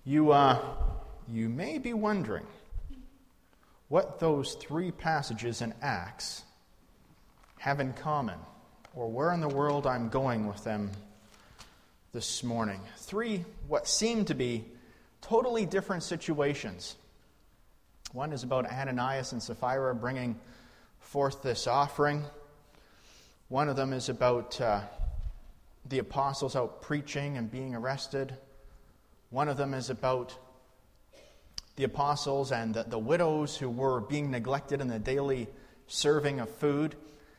You may be wondering what those three passages in Acts have in common, or where in the world I'm going with them this morning. Three what seem to be totally different situations. One is about Ananias and Sapphira bringing forth this offering. One of them is about the apostles out preaching and being arrested. One of them is about the apostles and the widows who were being neglected in the daily serving of food.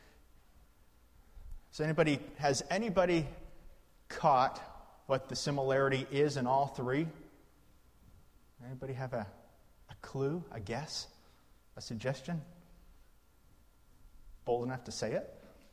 Has anybody caught what the similarity is in all three? Anybody have a clue, a guess, a suggestion? Bold enough to say it?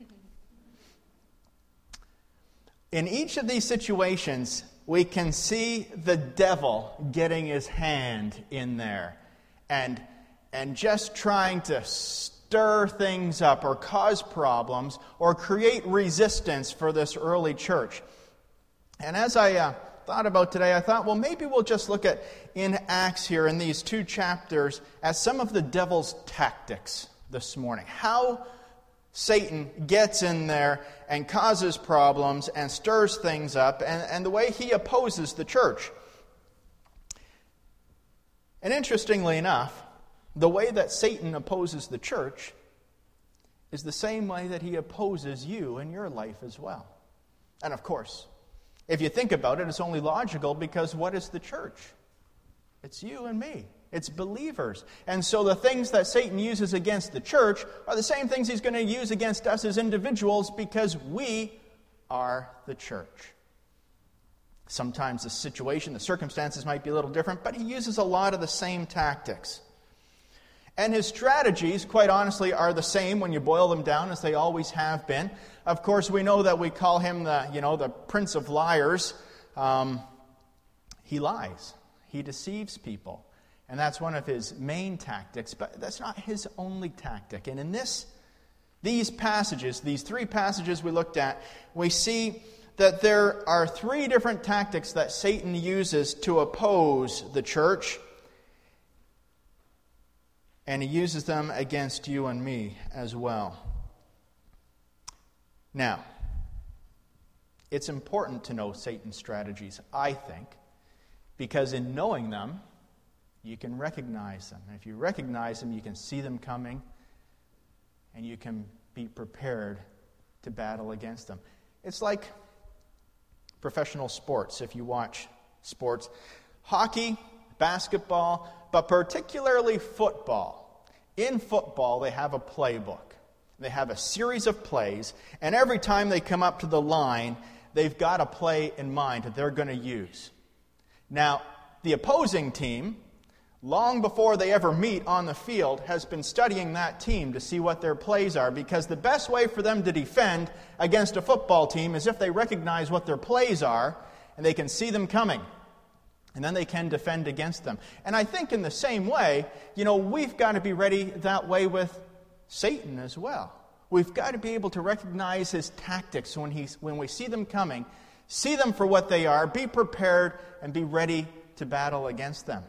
In each of these situations, we can see the devil getting his hand in there and just trying to stir things up or cause problems or create resistance for this early church. And as I thought about today, I thought, well, maybe we'll just look at in Acts here in these 2 chapters at some of the devil's tactics this morning. How Satan gets in there and causes problems and stirs things up, and the way he opposes the church. And interestingly enough, the way that Satan opposes the church is the same way that he opposes you in your life as well. And of course, if you think about it, it's only logical, because what is the church? It's you and me. It's believers. And so the things that Satan uses against the church are the same things he's going to use against us as individuals, because we are the church. Sometimes the situation, the circumstances might be a little different, but he uses a lot of the same tactics. And his strategies, quite honestly, are the same when you boil them down, as they always have been. Of course, we know that we call him the prince of liars. He lies. He deceives people. And that's one of his main tactics, but that's not his only tactic. And in these passages, these 3 passages we looked at, we see that there are 3 different tactics that Satan uses to oppose the church. And he uses them against you and me as well. Now, it's important to know Satan's strategies, I think, because in knowing them, you can recognize them. And if you recognize them, you can see them coming, and you can be prepared to battle against them. It's like professional sports, if you watch sports. Hockey, basketball, but particularly football. In football, they have a playbook. They have a series of plays, and every time they come up to the line, they've got a play in mind that they're going to use. Now, the opposing team, long before they ever meet on the field, has been studying that team to see what their plays are, because the best way for them to defend against a football team is if they recognize what their plays are and they can see them coming. And then they can defend against them. And I think in the same way, we've got to be ready that way with Satan as well. We've got to be able to recognize his tactics when we see them coming, see them for what they are, be prepared, and be ready to battle against them.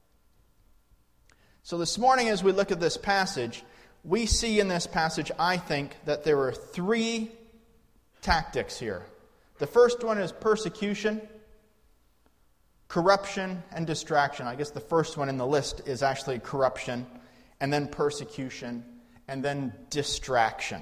So this morning, as we look at this passage, we see in this passage, I think, that there are 3 tactics here. The first one is persecution, corruption, and distraction. I guess the first one in the list is actually corruption, and then persecution, and then distraction.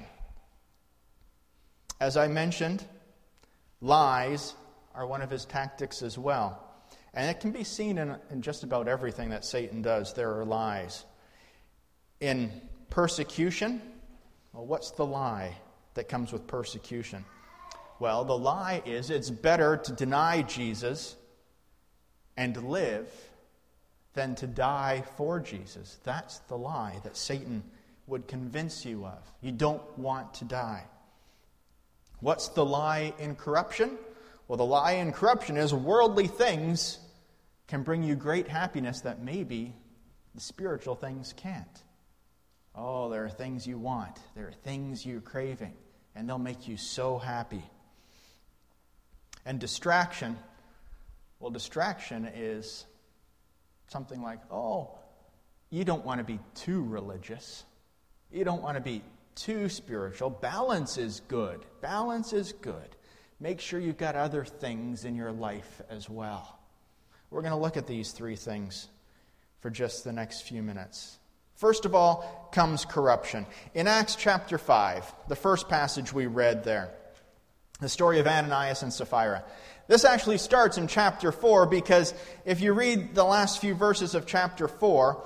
As I mentioned, lies are one of his tactics as well. And it can be seen in just about everything that Satan does. There are lies. In persecution, well, what's the lie that comes with persecution? Well, the lie is it's better to deny Jesus and live than to die for Jesus. That's the lie that Satan would convince you of. You don't want to die. What's the lie in corruption? Well, the lie in corruption is worldly things can bring you great happiness that maybe the spiritual things can't. Oh, there are things you want. There are things you're craving, and they'll make you so happy. And distraction, Well, distraction is something like, oh, you don't want to be too religious. You don't want to be too spiritual. Balance is good. Balance is good. Make sure you've got other things in your life as well. We're going to look at these three things for just the next few minutes. First of all comes corruption. In Acts chapter 5, the first passage we read there, the story of Ananias and Sapphira. This actually starts in chapter 4 because if you read the last few verses of chapter 4,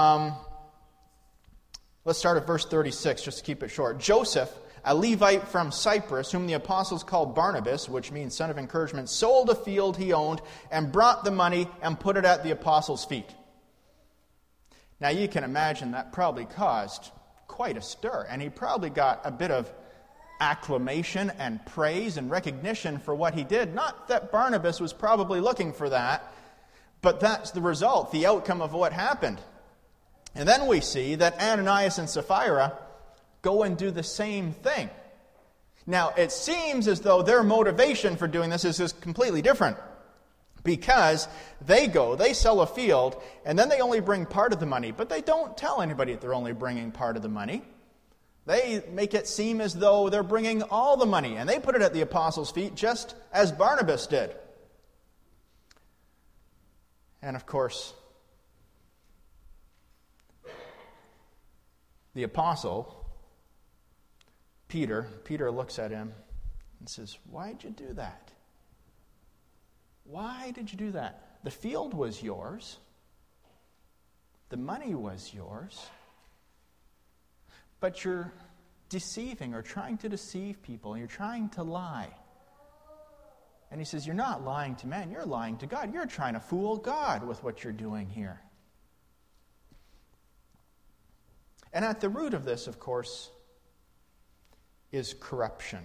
let's start at verse 36 just to keep it short. Joseph, a Levite from Cyprus, whom the apostles called Barnabas, which means son of encouragement, sold a field he owned and brought the money and put it at the apostles' feet. Now you can imagine that probably caused quite a stir, and he probably got a bit of acclamation and praise and recognition for what he did. Not that Barnabas was probably looking for that, but that's the result, the outcome of what happened. And then we see that Ananias and Sapphira go and do the same thing. Now, it seems as though their motivation for doing this is completely different. Because they sell a field, and then they only bring part of the money. But they don't tell anybody that they're only bringing part of the money. They make it seem as though they're bringing all the money, and they put it at the apostles' feet just as Barnabas did. And of course, the apostle, Peter looks at him and says, "Why'd you do that? Why did you do that? The field was yours. The money was yours. But you're deceiving or trying to deceive people. You're trying to lie." And he says, "You're not lying to man. You're lying to God. You're trying to fool God with what you're doing here." And at the root of this, of course, is corruption.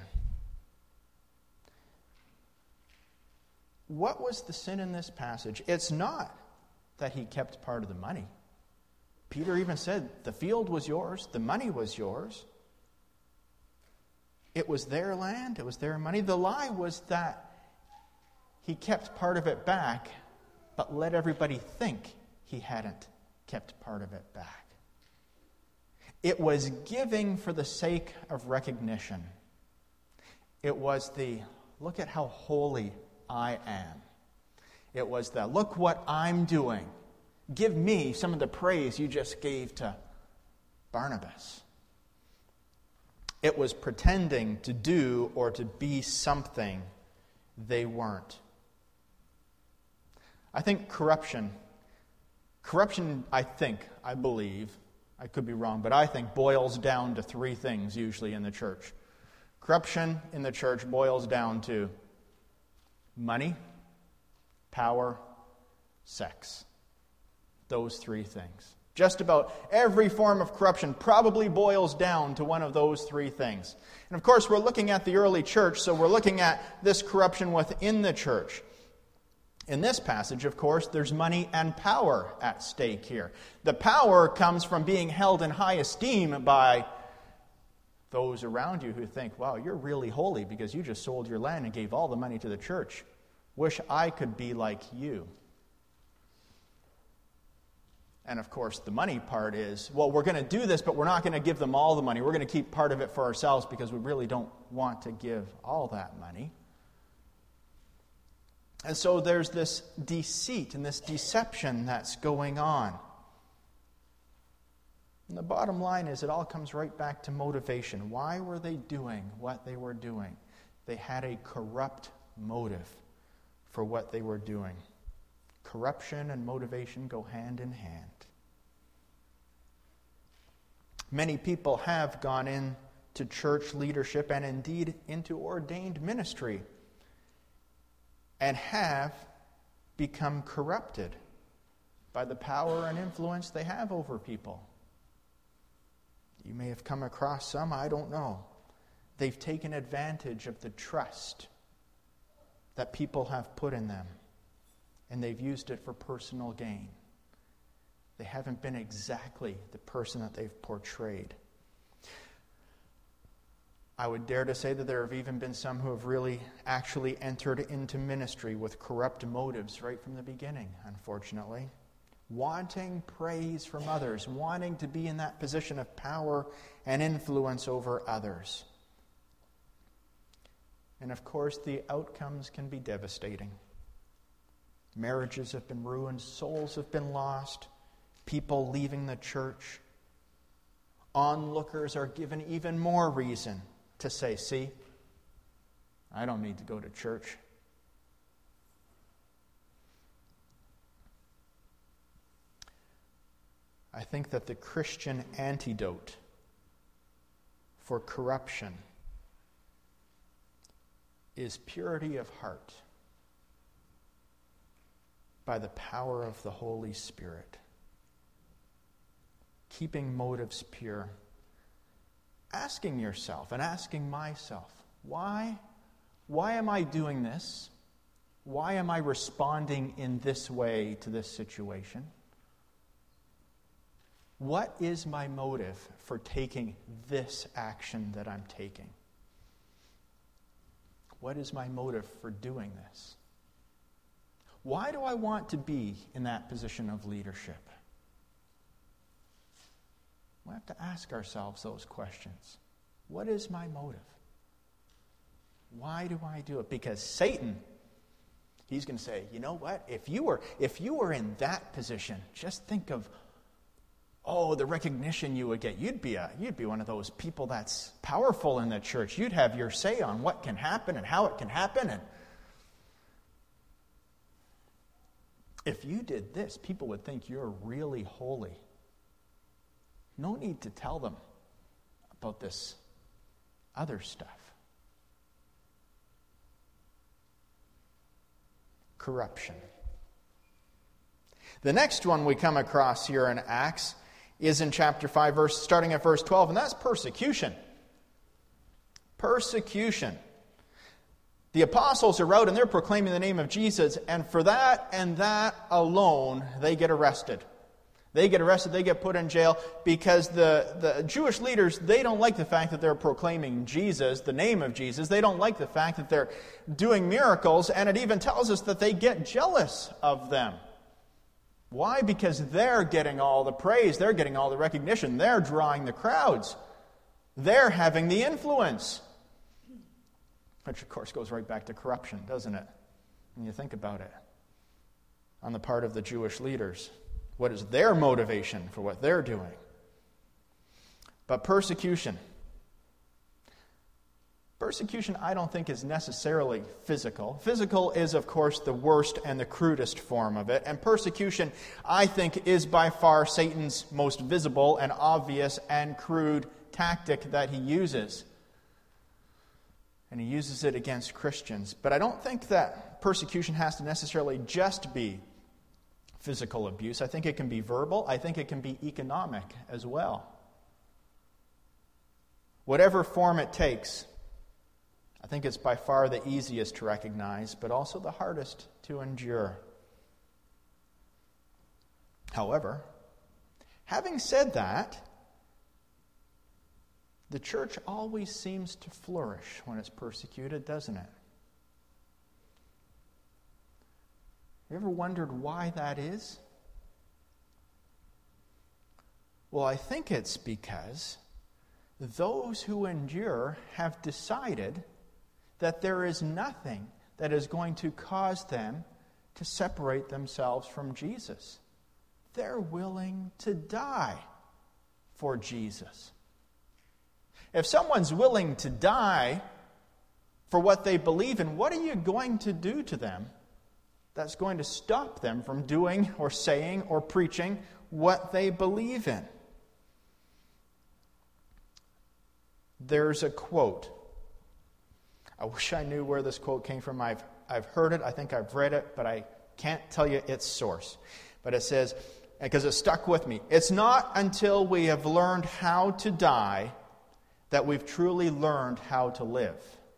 What was the sin in this passage? It's not that he kept part of the money. Peter even said, the field was yours, the money was yours. It was their land, it was their money. The lie was that he kept part of it back, but let everybody think he hadn't kept part of it back. It was giving for the sake of recognition. It was the, look at how holy I am. It was the, look what I'm doing. Give me some of the praise you just gave to Barnabas. It was pretending to do or to be something they weren't. I think corruption, I believe, I could be wrong, but I think boils down to three things usually in the church. Corruption in the church boils down to money, power, sex. Those three things. Just about every form of corruption probably boils down to one of those three things. And of course, we're looking at the early church, so we're looking at this corruption within the church. In this passage, of course, there's money and power at stake here. The power comes from being held in high esteem by those around you who think, wow, you're really holy because you just sold your land and gave all the money to the church. Wish I could be like you. And of course, the money part is, well, we're going to do this, but we're not going to give them all the money. We're going to keep part of it for ourselves because we really don't want to give all that money. And so there's this deceit and this deception that's going on. And the bottom line is it all comes right back to motivation. Why were they doing what they were doing? They had a corrupt motive for what they were doing. Corruption and motivation go hand in hand. Many people have gone into church leadership and indeed into ordained ministry and have become corrupted by the power and influence they have over people. You may have come across some, I don't know. They've taken advantage of the trust that people have put in them, and they've used it for personal gain. They haven't been exactly the person that they've portrayed. I would dare to say that there have even been some who have really actually entered into ministry with corrupt motives right from the beginning, unfortunately. Wanting praise from others, wanting to be in that position of power and influence over others. And of course, the outcomes can be devastating. Marriages have been ruined, souls have been lost, people leaving the church. Onlookers are given even more reason to say, see, I don't need to go to church. I think that the Christian antidote for corruption is purity of heart by the power of the Holy Spirit. Keeping motives pure. Asking yourself and asking myself, why am I doing this? Why am I responding in this way to this situation? What is my motive for taking this action that I'm taking? What is my motive for doing this? Why do I want to be in that position of leadership? We have to ask ourselves those questions. What is my motive? Why do I do it? Because Satan, he's going to say, you know what? If you were in that position, just think of the recognition you would get. You'd be one of those people that's powerful in the church. You'd have your say on what can happen and how it can happen. And if you did this, people would think you're really holy. No need to tell them about this other stuff. Corruption. The next one we come across here in Acts is in chapter 5, starting at verse 12, and that's persecution. Persecution. The apostles are out and they're proclaiming the name of Jesus, and for that and that alone, they get arrested. They get arrested, they get put in jail, because the Jewish leaders, they don't like the fact that they're proclaiming Jesus, the name of Jesus. They don't like the fact that they're doing miracles, and it even tells us that they get jealous of them. Why? Because they're getting all the praise, they're getting all the recognition, they're drawing the crowds. They're having the influence. Which, of course, goes right back to corruption, doesn't it? When you think about it. On the part of the Jewish leaders. What is their motivation for what they're doing? But persecution. Persecution, I don't think, is necessarily physical. Physical is, of course, the worst and the crudest form of it. And persecution, I think, is by far Satan's most visible and obvious and crude tactic that he uses. And he uses it against Christians. But I don't think that persecution has to necessarily just be physical abuse. I think it can be verbal. I think it can be economic as well. Whatever form it takes, I think it's by far the easiest to recognize, but also the hardest to endure. However, having said that, the church always seems to flourish when it's persecuted, doesn't it? You ever wondered why that is? Well, I think it's because those who endure have decided that there is nothing that is going to cause them to separate themselves from Jesus. They're willing to die for Jesus. If someone's willing to die for what they believe in, what are you going to do to them that's going to stop them from doing or saying or preaching what they believe in? There's a quote. I wish I knew where this quote came from. I've heard it, I think I've read it, but I can't tell you its source. But it says, because it stuck with me, it's not until we have learned how to die that we've truly learned how to live.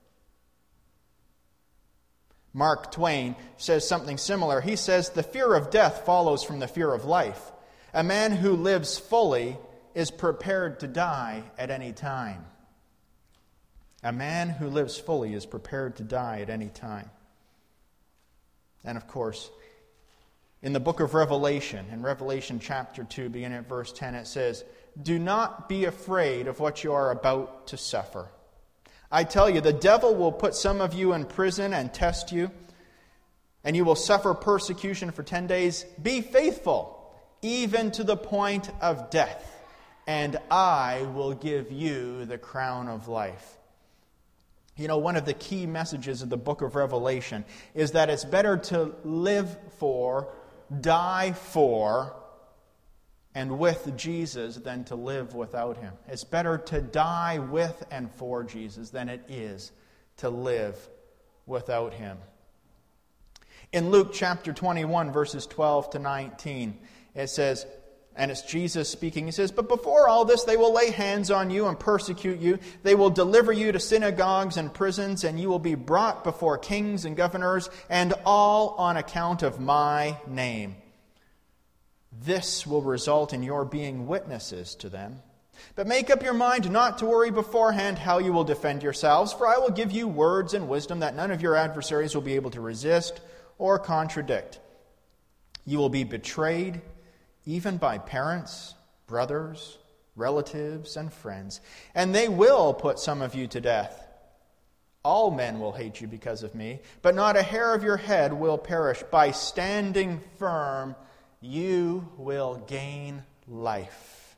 Mark Twain says something similar. He says, the fear of death follows from the fear of life. A man who lives fully is prepared to die at any time. A man who lives fully is prepared to die at any time. And of course, in the book of Revelation, in Revelation chapter 2, beginning at verse 10, it says, "Do not be afraid of what you are about to suffer. I tell you, the devil will put some of you in prison and test you, and you will suffer persecution for 10 days. Be faithful, even to the point of death, and I will give you the crown of life." You know, one of the key messages of the book of Revelation is that it's better to live for, die for, and with Jesus than to live without Him. It's better to die with and for Jesus than it is to live without Him. In Luke chapter 21, verses 12 to 19, it says, and it's Jesus speaking, he says, "But before all this, they will lay hands on you and persecute you. They will deliver you to synagogues and prisons, and you will be brought before kings and governors, and all on account of my name. This will result in your being witnesses to them. But make up your mind not to worry beforehand how you will defend yourselves, for I will give you words and wisdom that none of your adversaries will be able to resist or contradict. You will be betrayed even by parents, brothers, relatives, and friends, and they will put some of you to death. All men will hate you because of me, but not a hair of your head will perish. By standing firm, you will gain life."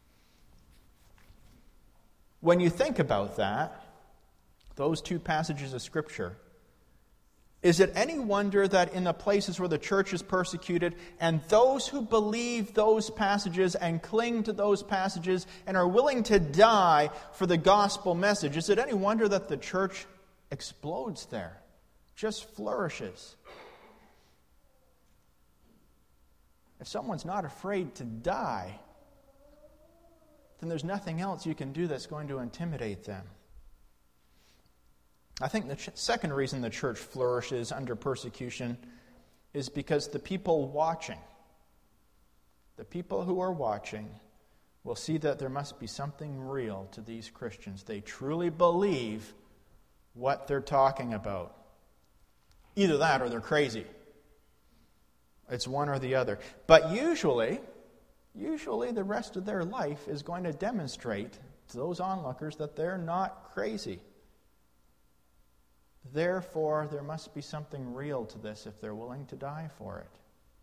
When you think about that, those two passages of Scripture, is it any wonder that in the places where the church is persecuted, and those who believe those passages and cling to those passages and are willing to die for the gospel message, is it any wonder that the church explodes there, just flourishes? If someone's not afraid to die, then there's nothing else you can do that's going to intimidate them. I think the second reason the church flourishes under persecution is because the people who are watching, will see that there must be something real to these Christians. They truly believe what they're talking about. Either that or they're crazy. It's one or the other. But usually the rest of their life is going to demonstrate to those onlookers that they're not crazy. Therefore, there must be something real to this if they're willing to die for it.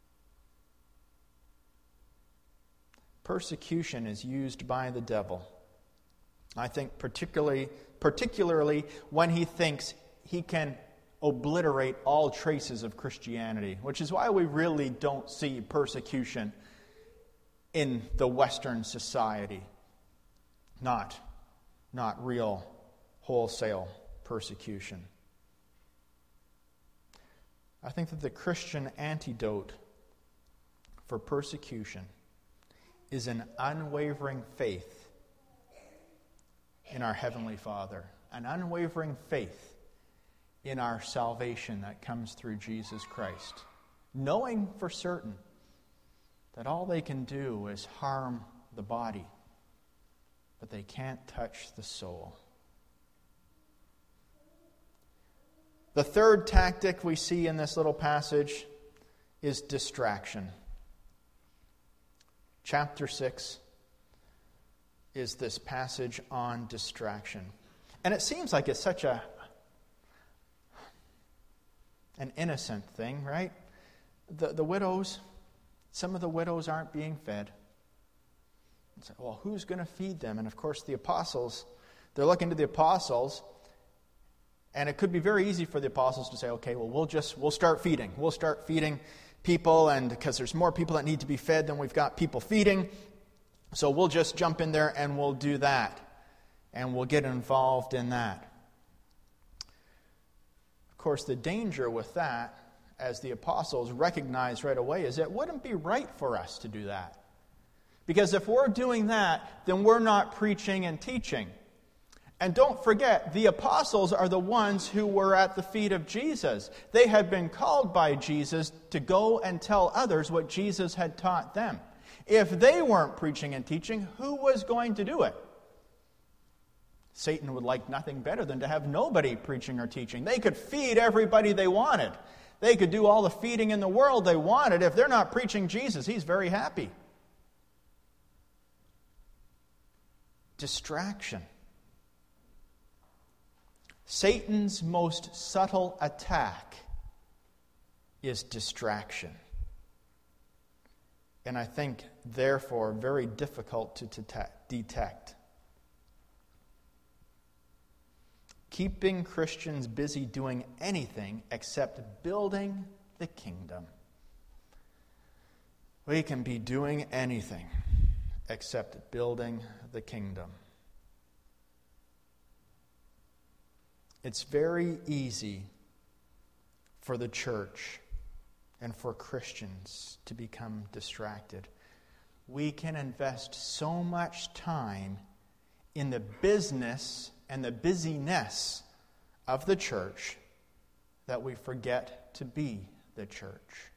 Persecution is used by the devil, I think, particularly when he thinks he can obliterate all traces of Christianity, which is why we really don't see persecution in the Western society. Not real wholesale persecution. I think that the Christian antidote for persecution is an unwavering faith in our Heavenly Father, an unwavering faith in our salvation that comes through Jesus Christ, knowing for certain that all they can do is harm the body, but they can't touch the soul. The third tactic we see in this little passage is distraction. Chapter 6 is this passage on distraction. And it seems like it's such an innocent thing, right? The widows, some of the widows aren't being fed. It's like, well, who's going to feed them? And of course the apostles, they're looking to the apostles. And it could be very easy for the apostles to say, okay, well, we'll start feeding. We'll start feeding people, and because there's more people that need to be fed than we've got people feeding, so we'll just jump in there and we'll do that. And we'll get involved in that. Of course, the danger with that, as the apostles recognized right away, is it wouldn't be right for us to do that. Because if we're doing that, then we're not preaching and teaching. And don't forget, the apostles are the ones who were at the feet of Jesus. They had been called by Jesus to go and tell others what Jesus had taught them. If they weren't preaching and teaching, who was going to do it? Satan would like nothing better than to have nobody preaching or teaching. They could feed everybody they wanted. They could do all the feeding in the world they wanted. If they're not preaching Jesus, he's very happy. Distraction. Satan's most subtle attack is distraction. And I think, therefore, very difficult to detect. Keeping Christians busy doing anything except building the kingdom. We can be doing anything except building the kingdom. It's very easy for the church and for Christians to become distracted. We can invest so much time in the business and the busyness of the church that we forget to be the church.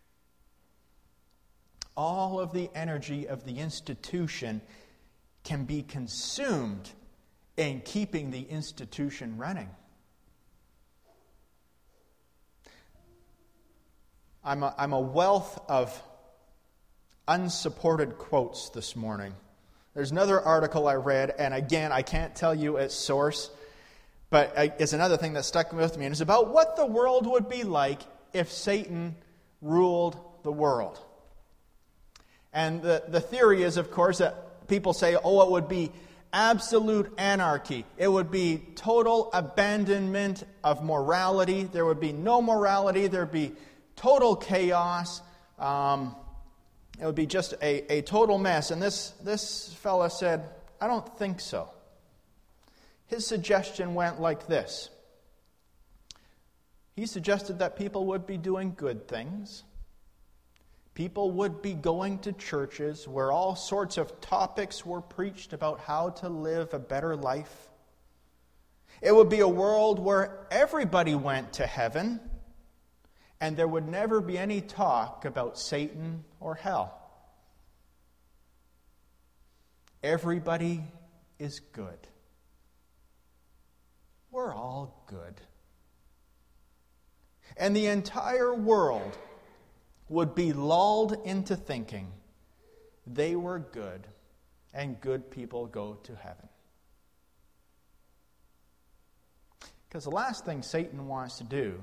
All of the energy of the institution can be consumed in keeping the institution running. I'm a wealth of unsupported quotes this morning. There's another article I read, and again, I can't tell you its source, but it's another thing that stuck with me, and it's about what the world would be like if Satan ruled the world. And the theory is, of course, that people say, it would be absolute anarchy. It would be total abandonment of morality. There would be no morality. There would be total chaos. It would be just a total mess. And this fella said, I don't think so. His suggestion went like this. He suggested that people would be doing good things. People would be going to churches where all sorts of topics were preached about how to live a better life. It would be a world where everybody went to heaven, and there would never be any talk about Satan or hell. Everybody is good. We're all good. And the entire world would be lulled into thinking they were good, and good people go to heaven. Because the last thing Satan wants to do,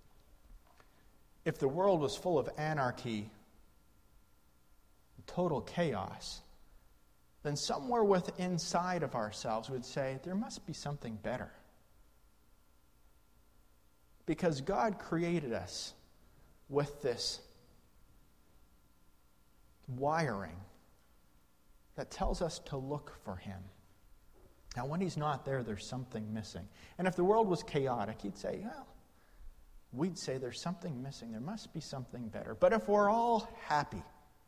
if the world was full of anarchy, total chaos, then somewhere inside of ourselves we'd say, there must be something better. Because God created us with this wiring that tells us to look for Him. Now, when He's not there, there's something missing. And if the world was chaotic, we'd say there's something missing. There must be something better. But if we're all happy,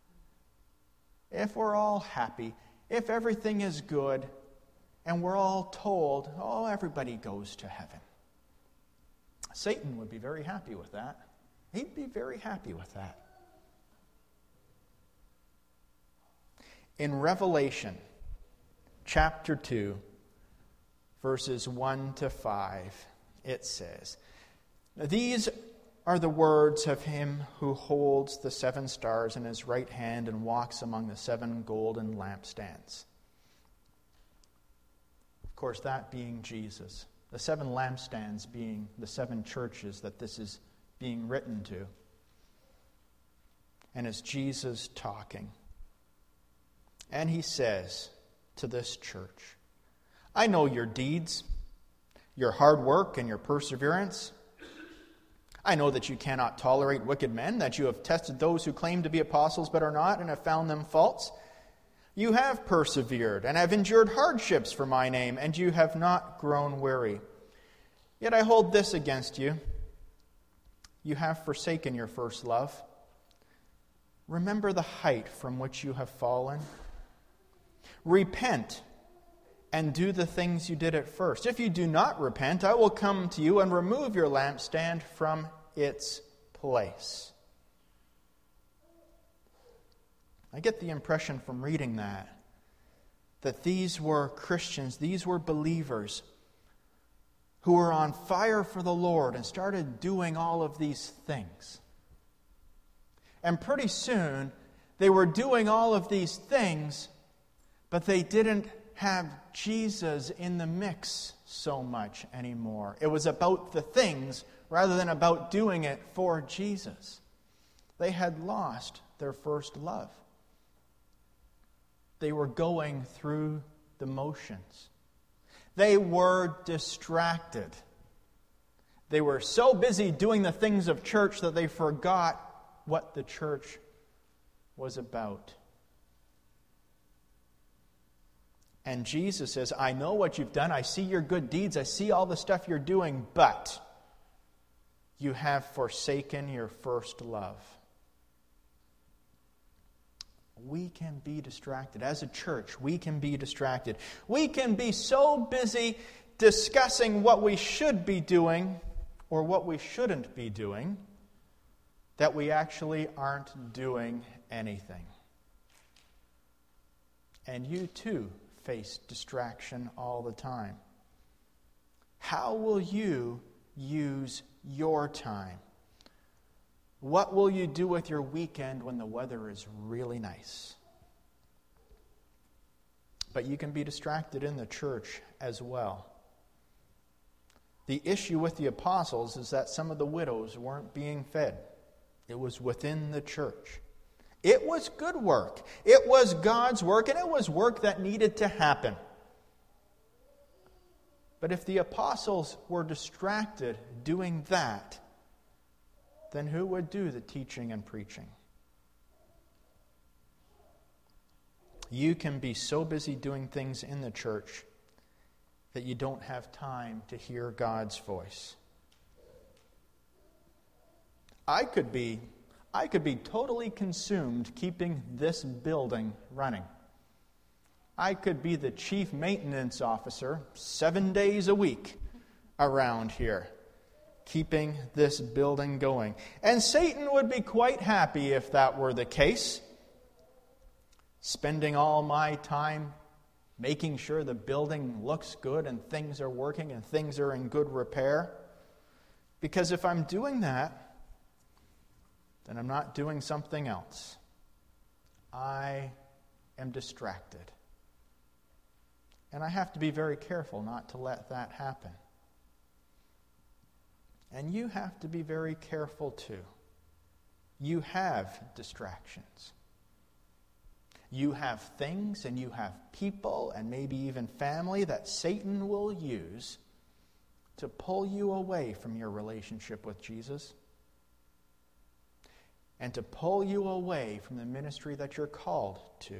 if everything is good, and we're all told, everybody goes to heaven, Satan would be very happy with that. He'd be very happy with that. In Revelation chapter 2, verses 1 to 5, it says, "These are the words of Him who holds the 7 stars in His right hand and walks among the 7 golden lampstands." Of course, that being Jesus. The 7 lampstands being the 7 churches that this is being written to. And it's Jesus talking. And He says to this church, "I know your deeds, your hard work and your perseverance. I know that you cannot tolerate wicked men, that you have tested those who claim to be apostles but are not, and have found them false. You have persevered and have endured hardships for my name, and you have not grown weary. Yet I hold this against you. You have forsaken your first love. Remember the height from which you have fallen. Repent and do the things you did at first. If you do not repent, I will come to you and remove your lampstand from its place." I get the impression from reading that these were Christians, these were believers who were on fire for the Lord and started doing all of these things. And pretty soon, they were doing all of these things, but they didn't have Jesus in the mix so much anymore. It was about the things rather than about doing it for Jesus. They had lost their first love. They were going through the motions. They were distracted. They were so busy doing the things of church that they forgot what the church was about. And Jesus says, I know what you've done. I see your good deeds. I see all the stuff you're doing, but you have forsaken your first love. We can be distracted. As a church, we can be distracted. We can be so busy discussing what we should be doing or what we shouldn't be doing that we actually aren't doing anything. And you too face distraction all the time. How will you use your time? What will you do with your weekend when the weather is really nice? But you can be distracted in the church as well. The issue with the apostles is that some of the widows weren't being fed. It was within the church. It was good work. It was God's work, and it was work that needed to happen. But if the apostles were distracted doing that, then who would do the teaching and preaching? You can be so busy doing things in the church that you don't have time to hear God's voice. I could be totally consumed keeping this building running. I could be the chief maintenance officer 7 days a week around here, keeping this building going. And Satan would be quite happy if that were the case. Spending all my time making sure the building looks good and things are working and things are in good repair. Because if I'm doing that, then I'm not doing something else. I am distracted. And I have to be very careful not to let that happen. And you have to be very careful too. You have distractions. You have things and you have people and maybe even family that Satan will use to pull you away from your relationship with Jesus and to pull you away from the ministry that you're called to.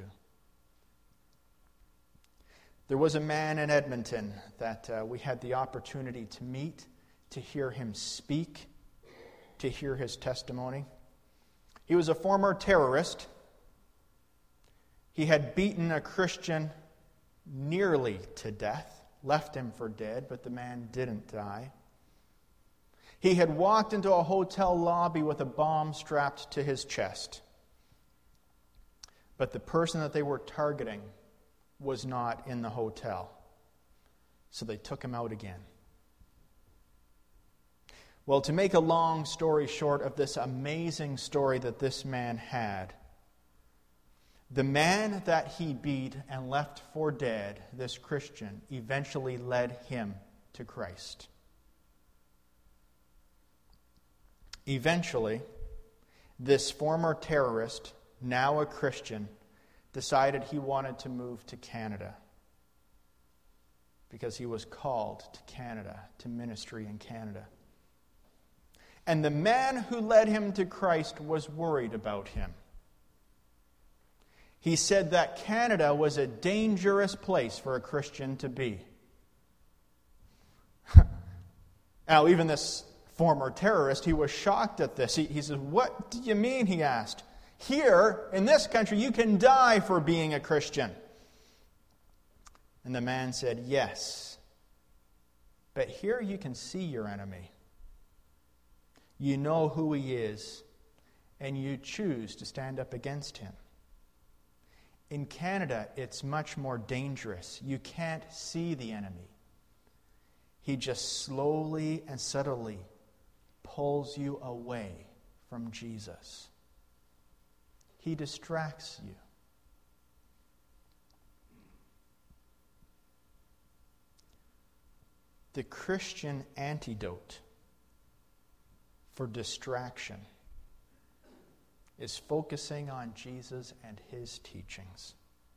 There was a man in Edmonton that we had the opportunity to meet, to hear him speak, to hear his testimony. He was a former terrorist. He had beaten a Christian nearly to death, left him for dead, but the man didn't die. He had walked into a hotel lobby with a bomb strapped to his chest. But the person that they were targeting was not in the hotel. So they took him out again. Well, to make a long story short of this amazing story that this man had, the man that he beat and left for dead, this Christian, eventually led him to Christ. Eventually, this former terrorist, now a Christian, decided he wanted to move to Canada because he was called to Canada, to ministry in Canada. And the man who led him to Christ was worried about him. He said that Canada was a dangerous place for a Christian to be. Now, even this former terrorist, he was shocked at this. He says, "What do you mean?" he asked. "Here, in this country, you can die for being a Christian." And the man said, "Yes, but here you can see your enemy. You know who he is, and you choose to stand up against him. In Canada, it's much more dangerous. You can't see the enemy. He just slowly and subtly pulls you away from Jesus. He distracts you. The Christian antidote for distraction is focusing on Jesus and his teachings.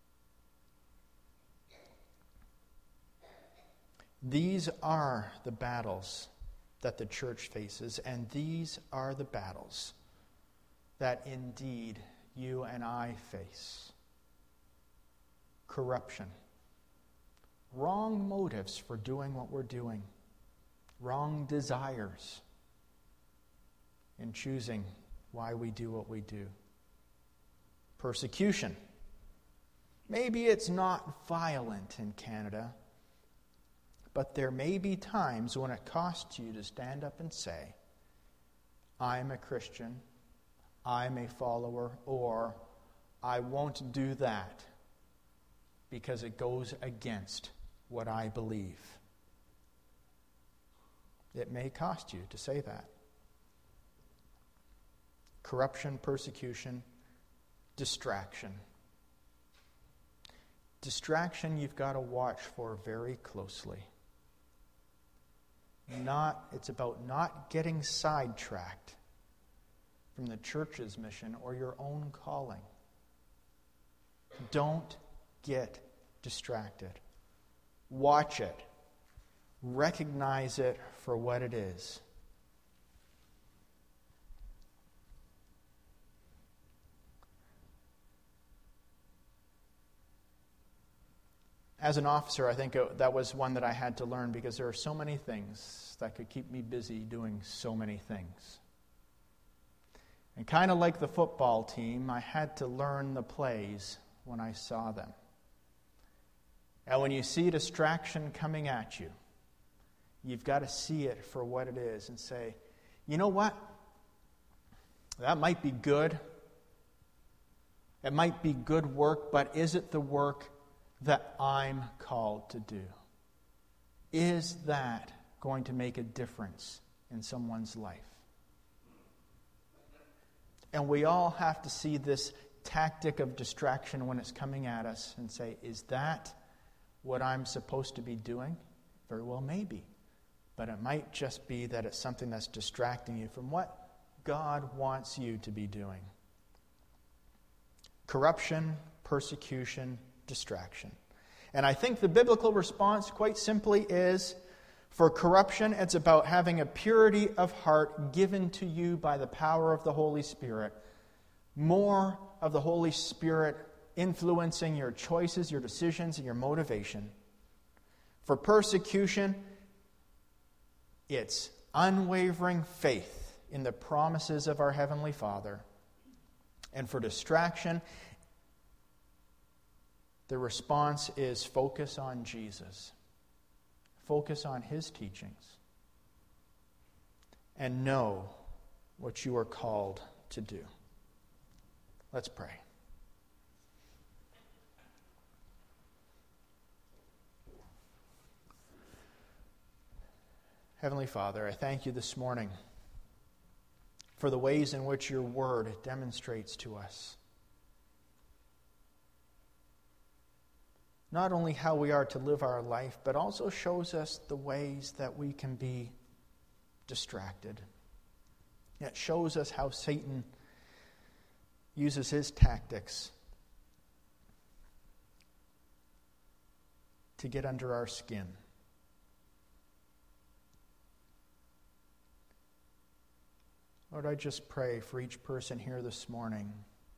These are the battles that the church faces, and these are the battles that indeed you and I face. Corruption. Wrong motives for doing what we're doing. Wrong desires in choosing why we do what we do. Persecution. Maybe it's not violent in Canada, but there may be times when it costs you to stand up and say, I'm a Christian, I'm a follower, or I won't do that because it goes against what I believe. It may cost you to say that. Corruption, persecution, distraction. Distraction you've got to watch for very closely. It's about not getting sidetracked from the church's mission or your own calling. Don't get distracted. Watch it. Recognize it for what it is. As an officer, I think that was one that I had to learn because there are so many things that could keep me busy doing so many things. And kind of like the football team, I had to learn the plays when I saw them. And when you see distraction coming at you, you've got to see it for what it is and say, you know what? That might be good. It might be good work, but is it the work that I'm called to do? Is that going to make a difference in someone's life? And we all have to see this tactic of distraction when it's coming at us and say, is that what I'm supposed to be doing? Very well, maybe. But it might just be that it's something that's distracting you from what God wants you to be doing. Corruption, persecution, distraction. And I think the biblical response, quite simply, is for corruption, it's about having a purity of heart given to you by the power of the Holy Spirit. More of the Holy Spirit influencing your choices, your decisions, and your motivation. For persecution, it's unwavering faith in the promises of our Heavenly Father. And for distraction, the response is focus on Jesus. Focus on his teachings. And know what you are called to do. Let's pray. Heavenly Father, I thank you this morning for the ways in which your word demonstrates to us not only how we are to live our life, but also shows us the ways that we can be distracted. It shows us how Satan uses his tactics to get under our skin. Lord, I just pray for each person here this morning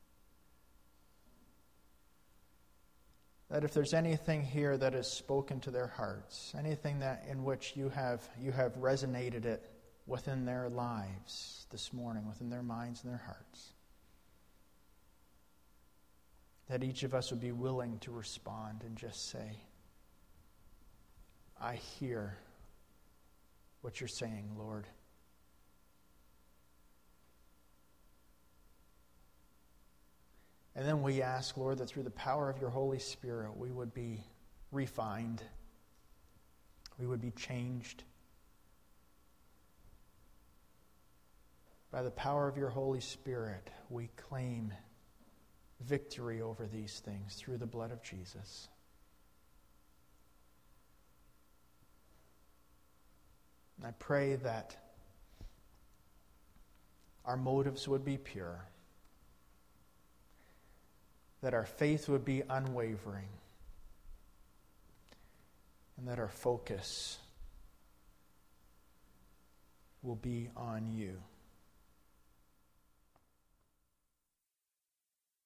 that if there's anything here that has spoken to their hearts, anything that in which you have resonated it within their lives this morning, within their minds and their hearts, that each of us would be willing to respond and just say, I hear what you're saying, Lord. And then we ask, Lord, that through the power of your Holy Spirit, we would be refined, we would be changed by the power of your Holy Spirit. We claim victory over these things through the blood of Jesus. And I pray that our motives would be pure, that our faith would be unwavering, and that our focus will be on you.